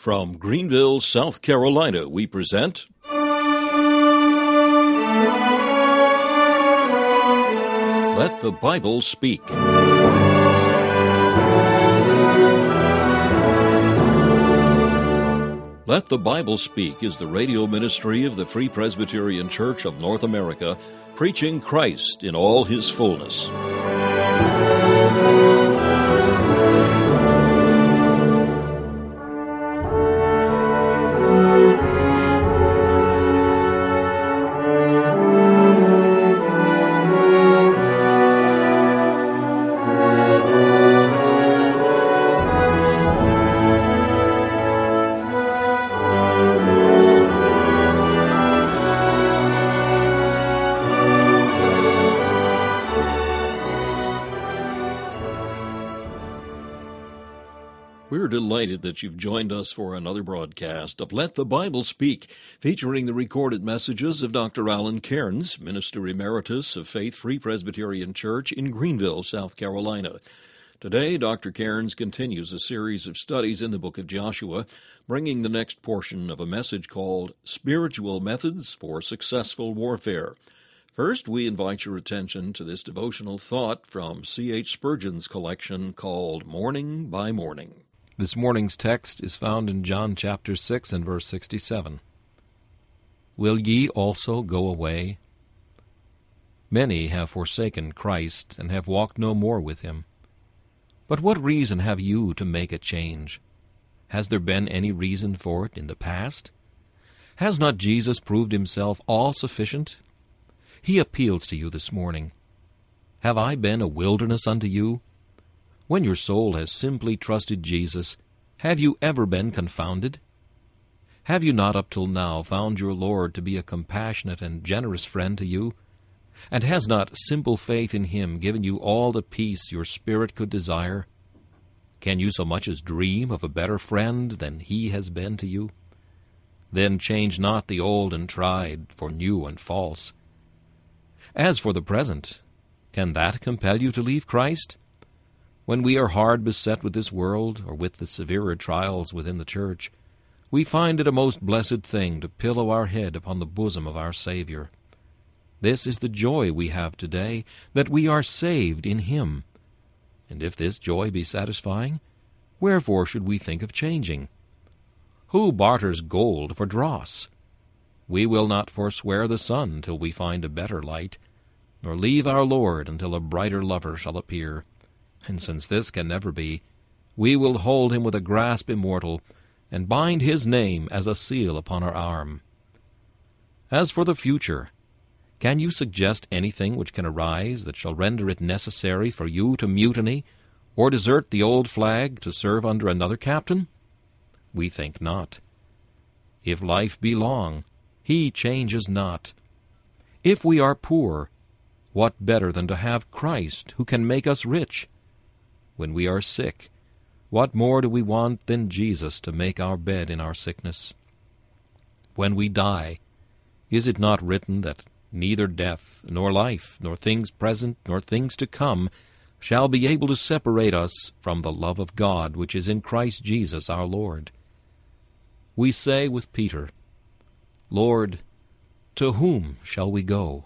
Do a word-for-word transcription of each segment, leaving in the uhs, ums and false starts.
From Greenville, South Carolina, we present Let the Bible Speak. Let the Bible Speak is the radio ministry of the Free Presbyterian Church of North America, preaching Christ in all His fullness. We're delighted that you've joined us for another broadcast of Let the Bible Speak, featuring the recorded messages of Doctor Alan Cairns, Minister Emeritus of Faith Free Presbyterian Church in Greenville, South Carolina. Today, Doctor Cairns continues a series of studies in the book of Joshua, bringing the next portion of a message called Spiritual Methods for Successful Warfare. First, we invite your attention to this devotional thought from C H Spurgeon's collection called Morning by Morning. This morning's text is found in John chapter six and verse sixty-seven. Will ye also go away? Many have forsaken Christ and have walked no more with him. But what reason have you to make a change? Has there been any reason for it in the past? Has not Jesus proved himself all-sufficient? He appeals to you this morning. Have I been a wilderness unto you? When your soul has simply trusted Jesus, have you ever been confounded? Have you not up till now found your Lord to be a compassionate and generous friend to you? And has not simple faith in Him given you all the peace your spirit could desire? Can you so much as dream of a better friend than He has been to you? Then change not the old and tried for new and false. As for the present, can that compel you to leave Christ? When we are hard beset with this world, or with the severer trials within the church, we find it a most blessed thing to pillow our head upon the bosom of our Savior. This is the joy we have today, that we are saved in Him. And if this joy be satisfying, wherefore should we think of changing? Who barters gold for dross? We will not forswear the sun till we find a better light, nor leave our Lord until a brighter lover shall appear. And since this can never be, we will hold Him with a grasp immortal, and bind His name as a seal upon our arm. As for the future, can you suggest anything which can arise that shall render it necessary for you to mutiny, or desert the old flag to serve under another captain? We think not. If life be long, He changes not. If we are poor, what better than to have Christ, who can make us rich? When we are sick, what more do we want than Jesus to make our bed in our sickness? When we die, is it not written that neither death, nor life, nor things present, nor things to come, shall be able to separate us from the love of God which is in Christ Jesus our Lord? We say with Peter, Lord, to whom shall we go?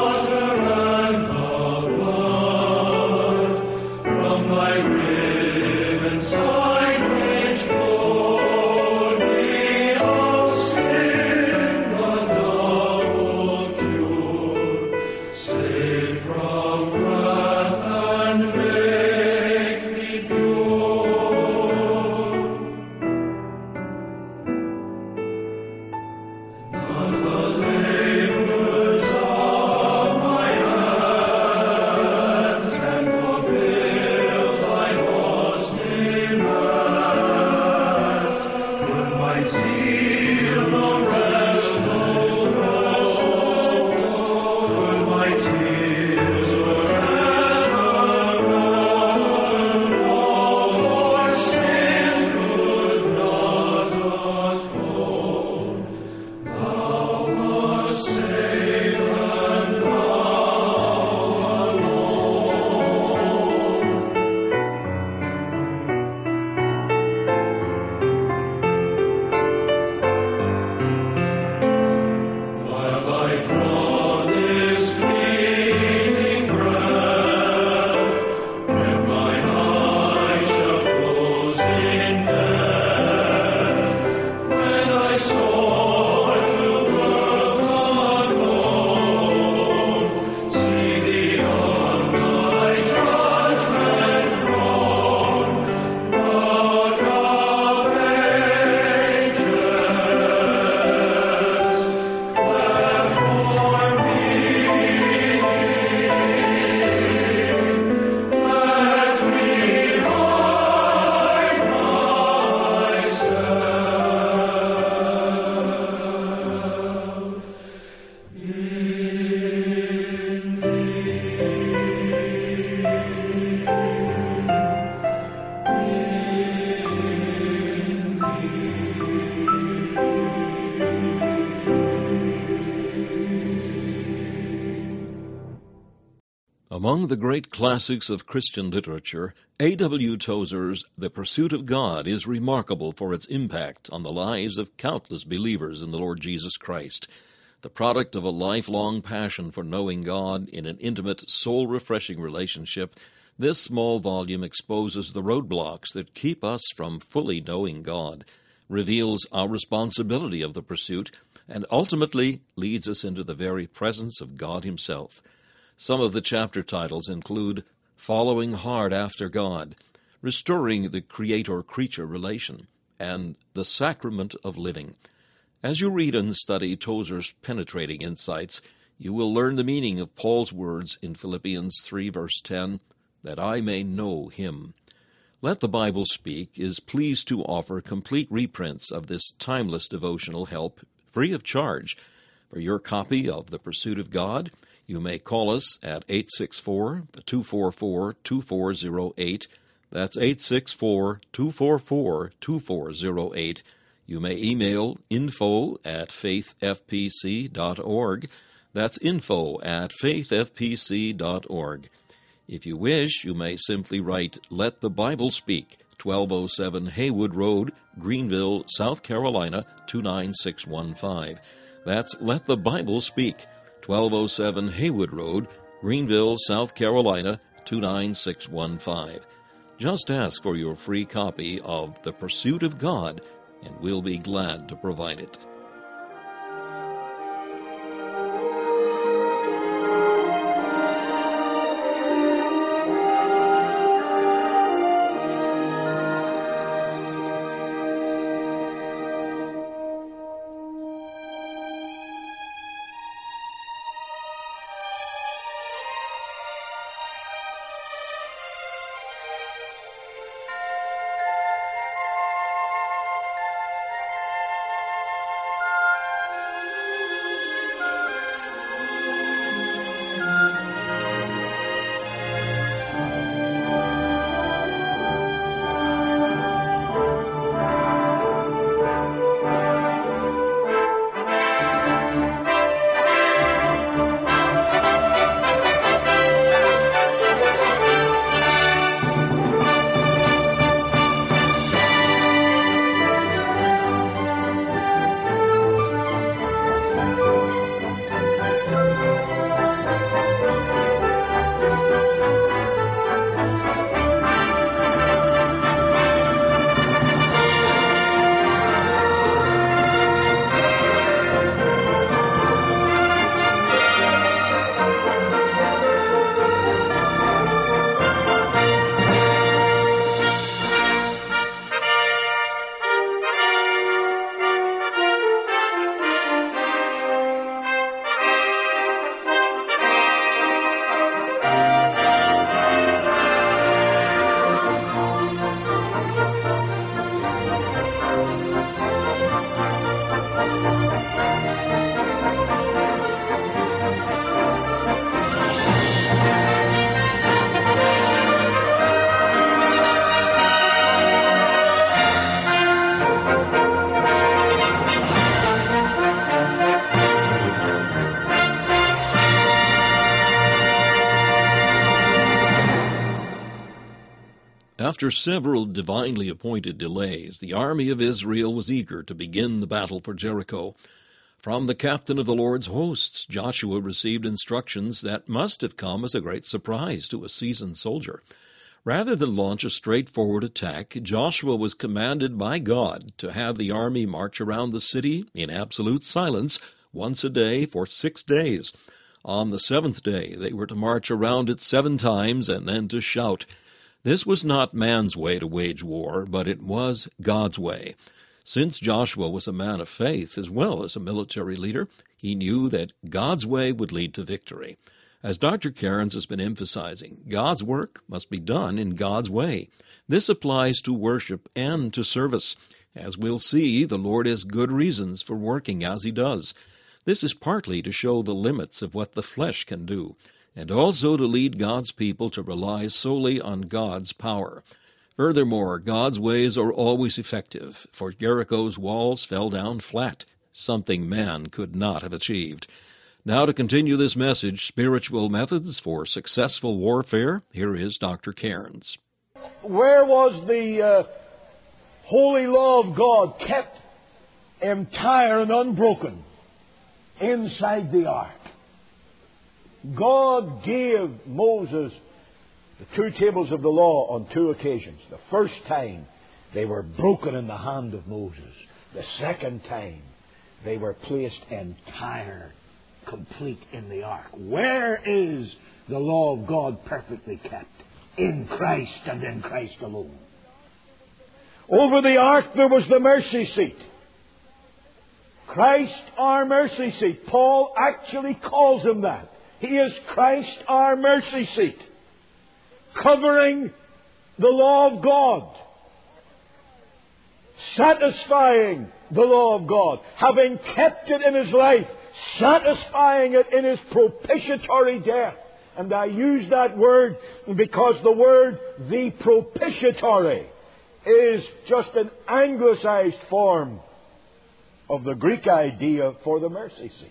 From thy Among the great classics of Christian literature, A W Tozer's The Pursuit of God is remarkable for its impact on the lives of countless believers in the Lord Jesus Christ. The product of a lifelong passion for knowing God in an intimate, soul-refreshing relationship, this small volume exposes the roadblocks that keep us from fully knowing God, reveals our responsibility of the pursuit, and ultimately leads us into the very presence of God Himself. Some of the chapter titles include Following Hard After God, Restoring the Creator-Creature Relation, and The Sacrament of Living. As you read and study Tozer's penetrating insights, you will learn the meaning of Paul's words in Philippians three, verse ten, that I may know Him. Let the Bible Speak is pleased to offer complete reprints of this timeless devotional help free of charge. For your copy of The Pursuit of God, you may call us at eight six four, two four four, two four zero eight. That's eight six four, two four four, two four zero eight. You may email info at faith f p c dot org. That's info at faith f p c dot org. If you wish, you may simply write Let the Bible Speak, twelve oh seven Haywood Road, Greenville, South Carolina, two nine six one five. That's Let the Bible Speak, twelve oh seven Haywood Road, Greenville, South Carolina, two nine six one five. Just ask for your free copy of The Pursuit of God, and we'll be glad to provide it. After several divinely appointed delays, the army of Israel was eager to begin the battle for Jericho. From the captain of the Lord's hosts, Joshua received instructions that must have come as a great surprise to a seasoned soldier. Rather than launch a straightforward attack, Joshua was commanded by God to have the army march around the city in absolute silence once a day for six days. On the seventh day, they were to march around it seven times and then to shout. This was not man's way to wage war, but it was God's way. Since Joshua was a man of faith as well as a military leader, he knew that God's way would lead to victory. As Doctor Cairns has been emphasizing, God's work must be done in God's way. This applies to worship and to service. As we'll see, the Lord has good reasons for working as He does. This is partly to show the limits of what the flesh can do, and also to lead God's people to rely solely on God's power. Furthermore, God's ways are always effective, for Jericho's walls fell down flat, something man could not have achieved. Now to continue this message, Spiritual Methods for Successful Warfare, here is Doctor Cairns. Where was the uh, holy law of God kept entire and unbroken? Inside the ark. God gave Moses the two tables of the law on two occasions. The first time, they were broken in the hand of Moses. The second time, they were placed entire, complete in the ark. Where is the law of God perfectly kept? In Christ and in Christ alone. Over the ark there was the mercy seat. Christ our mercy seat. Paul actually calls him that. He is Christ our mercy seat. Covering the law of God. Satisfying the law of God. Having kept it in his life. Satisfying it in his propitiatory death. And I use that word because the word the propitiatory is just an anglicized form of the Greek idea for the mercy seat.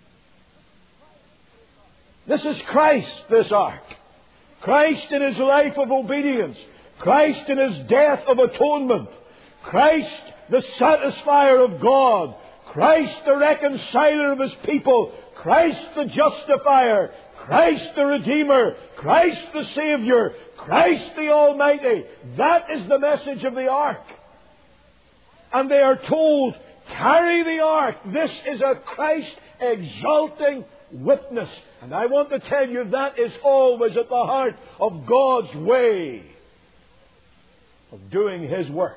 This is Christ, this ark. Christ in his life of obedience. Christ in his death of atonement. Christ the satisfier of God. Christ the reconciler of his people. Christ the justifier. Christ the Redeemer. Christ the Savior. Christ the Almighty. That is the message of the ark. And they are told, carry the ark. This is a Christ exalting witness. And I want to tell you that is always at the heart of God's way of doing His work.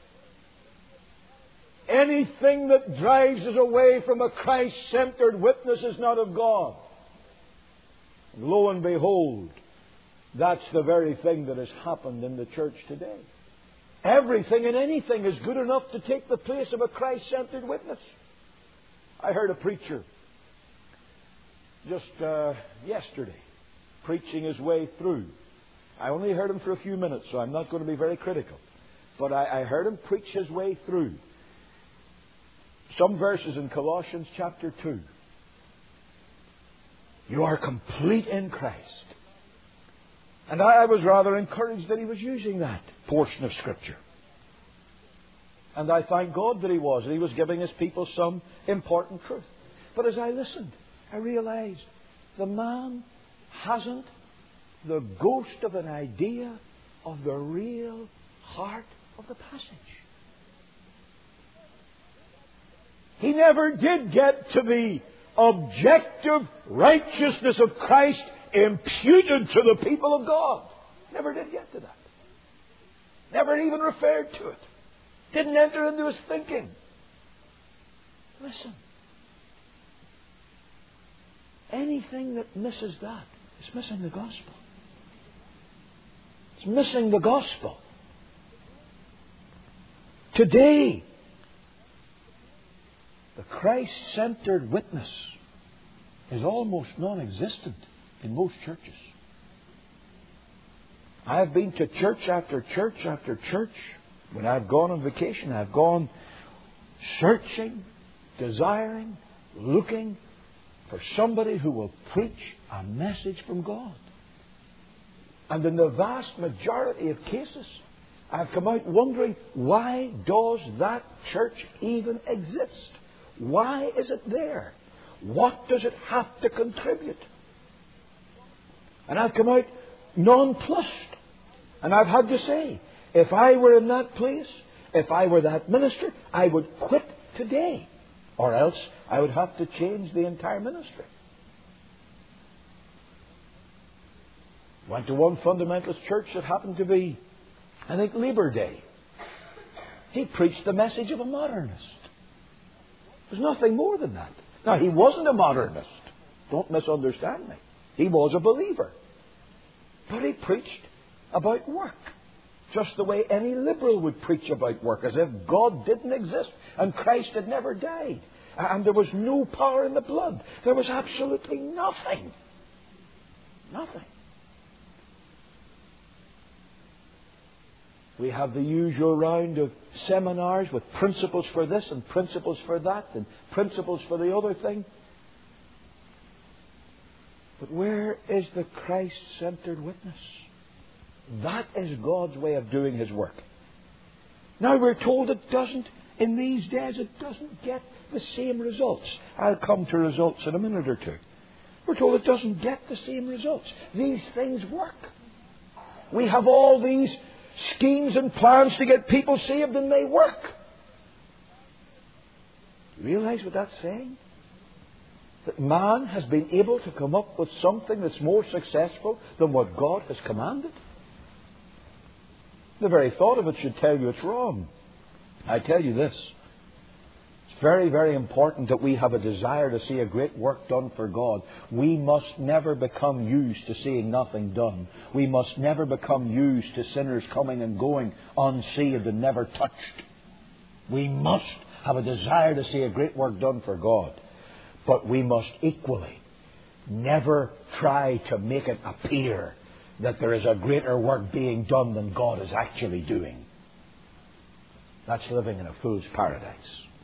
Anything that drives us away from a Christ-centered witness is not of God. And lo and behold, that's the very thing that has happened in the church today. Everything and anything is good enough to take the place of a Christ-centered witness. I heard a preacher just uh, yesterday preaching his way through. I only heard him for a few minutes, so I'm not going to be very critical. But I, I heard him preach his way through some verses in Colossians chapter two. You are complete in Christ. And I, I was rather encouraged that he was using that portion of Scripture. And I thank God that he was, and he was giving his people some important truth. But as I listened, I realized the man hasn't the ghost of an idea of the real heart of the passage. He never did get to the objective righteousness of Christ imputed to the people of God. Never did get to that. Never even referred to it. Didn't enter into his thinking. Listen. Anything that misses that is missing the gospel. It's missing the gospel. Today, the Christ-centered witness is almost non-existent in most churches. I have been to church after church after church. When I've gone on vacation, I've gone searching, desiring, looking for somebody who will preach a message from God. And in the vast majority of cases, I've come out wondering, why does that church even exist? Why is it there? What does it have to contribute? And I've come out nonplussed. And I've had to say, if I were in that place, if I were that minister, I would quit today. Or else I would have to change the entire ministry. Went to one fundamentalist church that happened to be, I think, Labor Day. He preached the message of a modernist. There's nothing more than that. Now, he wasn't a modernist. Don't misunderstand me. He was a believer. But he preached about work. Just the way any liberal would preach about work, as if God didn't exist and Christ had never died. And there was no power in the blood. There was absolutely nothing. Nothing. We have the usual round of seminars with principles for this and principles for that and principles for the other thing. But where is the Christ-centered witness? That is God's way of doing His work. Now we're told it doesn't, in these days, it doesn't get the same results. I'll come to results in a minute or two. We're told it doesn't get the same results. These things work. We have all these schemes and plans to get people saved, and they work. You realize what that's saying? That man has been able to come up with something that's more successful than what God has commanded. The very thought of it should tell you it's wrong. I tell you this. It's very, very important that we have a desire to see a great work done for God. We must never become used to seeing nothing done. We must never become used to sinners coming and going unsaved and never touched. We must have a desire to see a great work done for God. But we must equally never try to make it appear that there is a greater work being done than God is actually doing. That's living in a fool's paradise.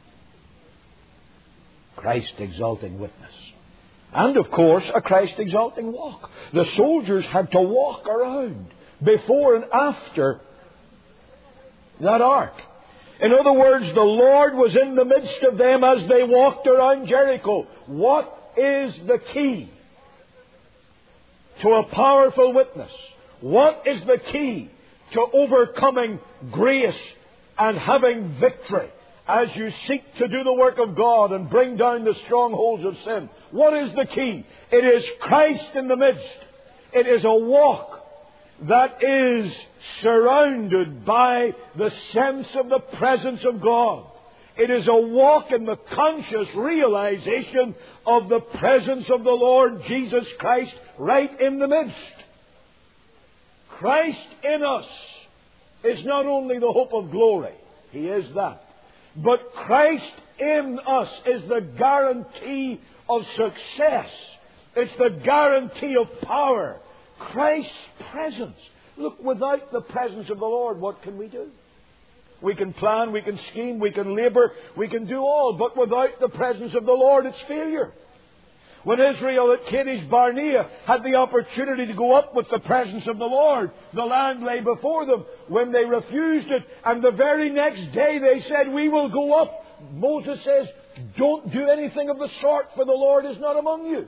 Christ-exalting witness. And, of course, a Christ-exalting walk. The soldiers had to walk around before and after that ark. In other words, the Lord was in the midst of them as they walked around Jericho. What is the key to a powerful witness? What is the key to overcoming grace and having victory as you seek to do the work of God and bring down the strongholds of sin? What is the key? It is Christ in the midst. It is a walk that is surrounded by the sense of the presence of God. It is a walk in the conscious realization of the presence of the Lord Jesus Christ right in the midst. Christ in us is not only the hope of glory. He is that. But Christ in us is the guarantee of success. It's the guarantee of power. Christ's presence. Look, without the presence of the Lord, what can we do? We can plan, we can scheme, we can labour, we can do all. But without the presence of the Lord, it's failure. When Israel at Kadesh Barnea had the opportunity to go up with the presence of the Lord, the land lay before them. When they refused it, and the very next day they said, "We will go up," Moses says, "Don't do anything of the sort, for the Lord is not among you."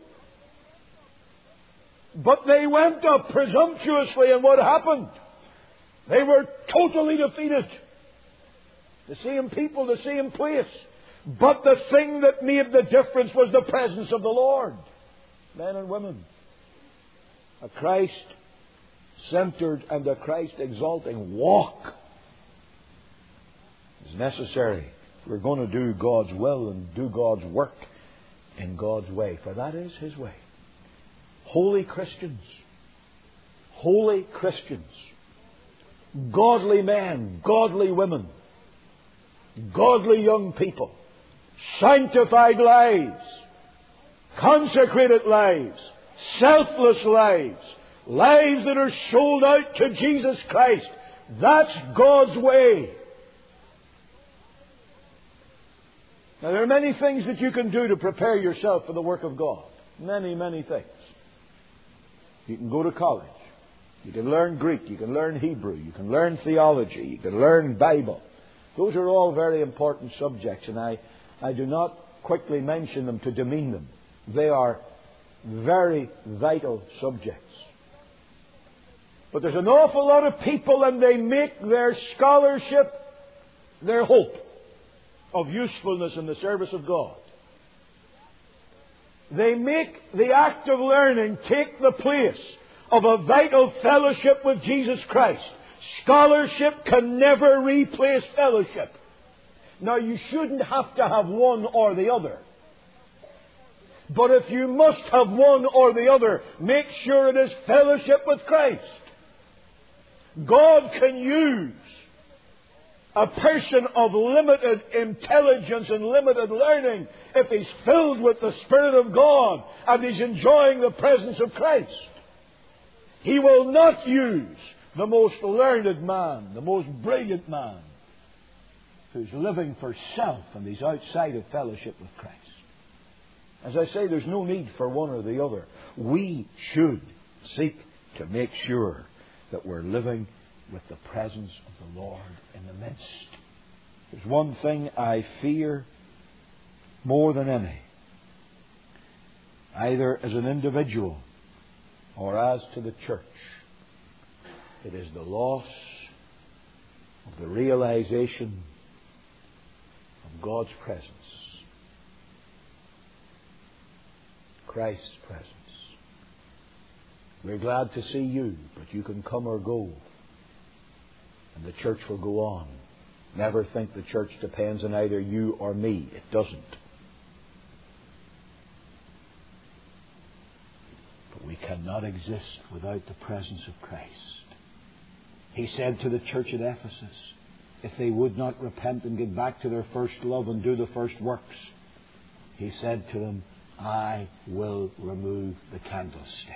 But they went up presumptuously, and what happened? They were totally defeated. The same people, the same place. But the thing that made the difference was the presence of the Lord. Men and women. A Christ-centered and a Christ-exalting walk is necessary if we're going to do God's will and do God's work in God's way. For that is His way. Holy Christians. Holy Christians. Godly men, godly women, godly young people. Sanctified lives, consecrated lives, selfless lives, lives that are sold out to Jesus Christ. That's God's way. Now, there are many things that you can do to prepare yourself for the work of God. Many, many things. You can go to college. You can learn Greek. You can learn Hebrew. You can learn theology. You can learn Bible. Those are all very important subjects, and I I do not quickly mention them to demean them. They are very vital subjects. But there's an awful lot of people, and they make their scholarship their hope of usefulness in the service of God. They make the act of learning take the place of a vital fellowship with Jesus Christ. Scholarship can never replace fellowship. Now, you shouldn't have to have one or the other. But if you must have one or the other, make sure it is fellowship with Christ. God can use a person of limited intelligence and limited learning if he's filled with the Spirit of God and he's enjoying the presence of Christ. He will not use the most learned man, the most brilliant man, who's living for self and he's outside of fellowship with Christ. As I say, there's no need for one or the other. We should seek to make sure that we're living with the presence of the Lord in the midst. There's one thing I fear more than any, either as an individual or as to the church. It is the loss of the realization of God's presence, Christ's presence. We're glad to see you, but you can come or go, and the church will go on. Never think the church depends on either you or me. It doesn't. But we cannot exist without the presence of Christ. He said to the church at Ephesus, if they would not repent and get back to their first love and do the first works, He said to them, I will remove the candlestick.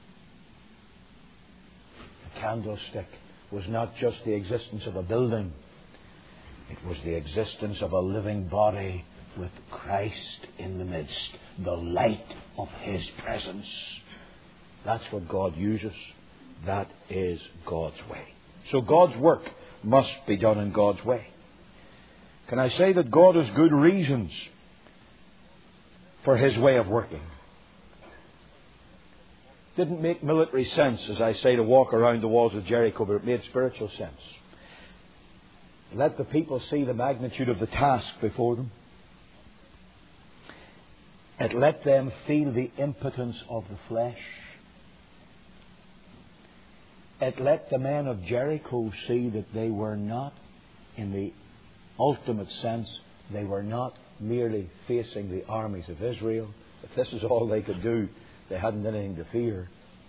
The candlestick was not just the existence of a building. It was the existence of a living body with Christ in the midst, the light of His presence. That's what God uses. That is God's way. So God's work must be done in God's way. Can I say that God has good reasons for His way of working? Didn't make military sense, as I say, to walk around the walls of Jericho, but it made spiritual sense. Let the people see the magnitude of the task before them. It let them feel the impotence of the flesh. It let the men of Jericho see that they were not, in the ultimate sense, they were not merely facing the armies of Israel. If this is all they could do, they hadn't anything to fear.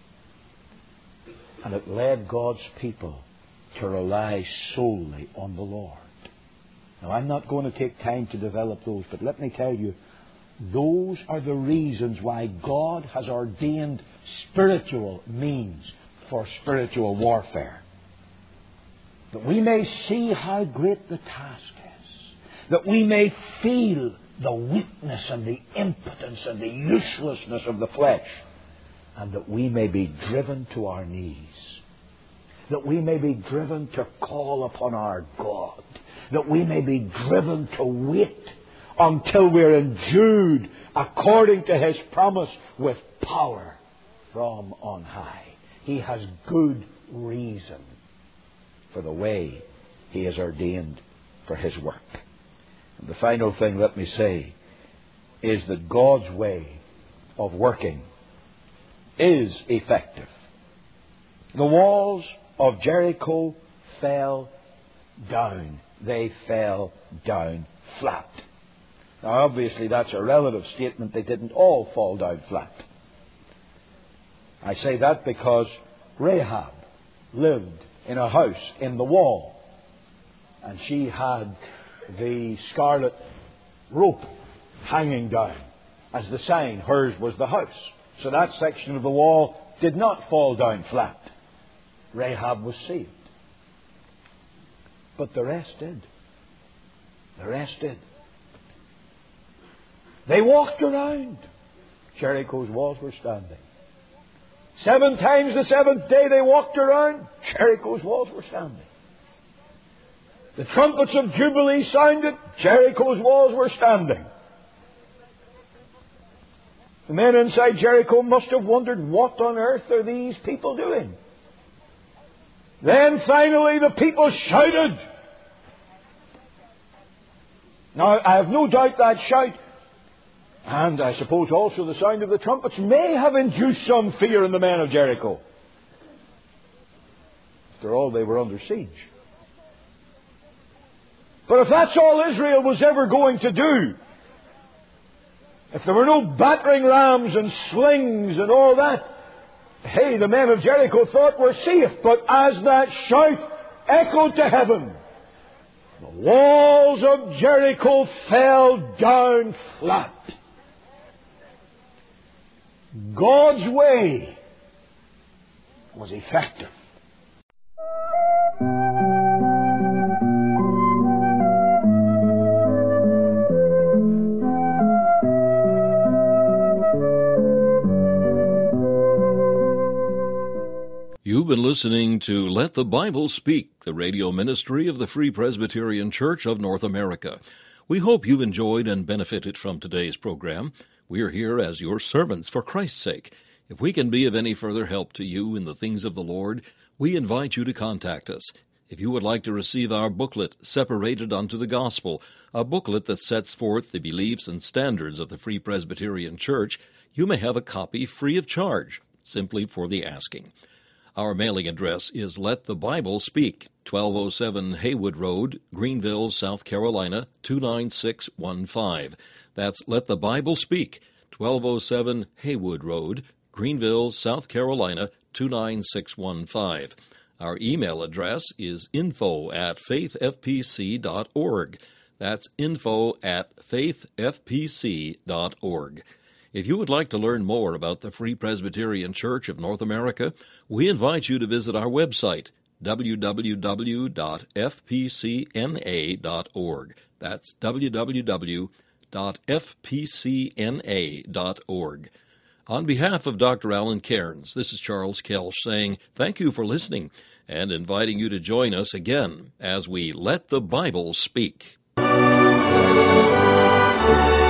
And it led God's people to rely solely on the Lord. Now, I'm not going to take time to develop those, but let me tell you, those are the reasons why God has ordained spiritual means for spiritual warfare. That we may see how great the task is. That we may feel the weakness and the impotence and the uselessness of the flesh. And that we may be driven to our knees. That we may be driven to call upon our God. That we may be driven to wait until we're endued according to His promise with power from on high. He has good reason for the way He has ordained for His work. And the final thing, let me say, is that God's way of working is effective. The walls of Jericho fell down. They fell down flat. Now, obviously, that's a relative statement. They didn't all fall down flat. I say that because Rahab lived in a house in the wall, and she had the scarlet rope hanging down as the sign. Hers was the house. So that section of the wall did not fall down flat. Rahab was saved. But the rest did. The rest did. They walked around. Jericho's walls were standing. Seven times the seventh day they walked around. Jericho's walls were standing. The trumpets of Jubilee sounded. Jericho's walls were standing. The men inside Jericho must have wondered, what on earth are these people doing? Then finally the people shouted. Now, I have no doubt that shout, and I suppose also the sound of the trumpets, may have induced some fear in the men of Jericho. After all, they were under siege. But if that's all Israel was ever going to do, if there were no battering rams and slings and all that, hey, the men of Jericho thought we're safe. But as that shout echoed to heaven, the walls of Jericho fell down flat. God's way was effective. You've been listening to Let the Bible Speak, the radio ministry of the Free Presbyterian Church of North America. We hope you've enjoyed and benefited from today's program. We are here as your servants for Christ's sake. If we can be of any further help to you in the things of the Lord, we invite you to contact us. If you would like to receive our booklet, Separated Unto the Gospel, a booklet that sets forth the beliefs and standards of the Free Presbyterian Church, you may have a copy free of charge, simply for the asking. Our mailing address is Let the Bible Speak, twelve oh seven Haywood Road, Greenville, South Carolina, two nine six one five. That's Let the Bible Speak, twelve oh seven Haywood Road, Greenville, South Carolina, two nine six one five. Our email address is info at faith f p c dot org. That's info at faith f p c dot org. If you would like to learn more about the Free Presbyterian Church of North America, we invite you to visit our website, w w w dot f p c n a dot org. That's w w w dot f p c n a dot org. On behalf of Doctor Alan Cairns, this is Charles Kelsch saying thank you for listening and inviting you to join us again as we Let the Bible Speak.